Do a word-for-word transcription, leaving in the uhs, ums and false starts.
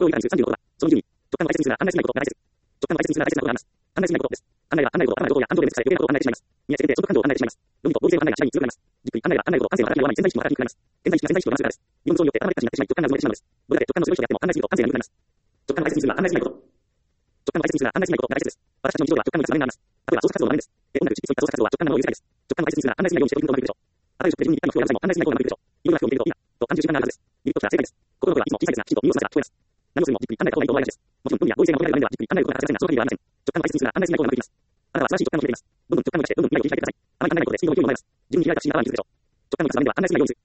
行為からにじゅう、さんじゅうのことは、その理由に、直感の大切にするなら案内しないことが大切です。直感の大切にするなら大切なことがあります。案内しないことです。案内は案内のこと、案内のことや安全でさえ余計なことを案内してしまいます。宮地先生、速感度を案内してしまいます。論理と合理性の案内が次第に通ずられます。じっくり案内は案内のこと、感性の働きが弱まり、潜在意識の働きにくくなります。潜在意識が潜在意識とバランスがです。日本の像によって頭で感じになってしまい、直感が埋もれてしまうのです。どれだけ直感の強い人であっても案内すると感性が鈍くなります。直感の大切にするなら案内しないこと。直感の大切にするなら案内しないことが大切です。私たちの日常では直感のがさまになります。例えば操作活動の場面です。え、音楽、実際操作活動は直感のものを許せないです。直感の大切にするなら案内しないようにして取り組むことがうまくいくでしょう。あらゆる職で自分にぴったりの人を選ぶ際も案内しないことがうまくいくでしょう。色が表を見ているといいな、と感じる時間があるはずです。リピートしたら正解です。心の声はいつも小さいですが、きちんと耳を澄ませば聞こえます。何をするにもじっくり案内した方がいいと思われがちです。もちろん、論理や合理性が求められる場面ではじっくり案内ることが欠かせないが、その限りはありません。直感の大切にするなら案内しないことがうまくいきます。あなたは素晴らしい直感を持っています。どんどん直感を生かして、どんどん未来を切り開いてください。あまり考えないことで次の動きを読まれます。自分に開いた指針が頭に気づくでしょう。直感の生かす場面では案内しないようにする。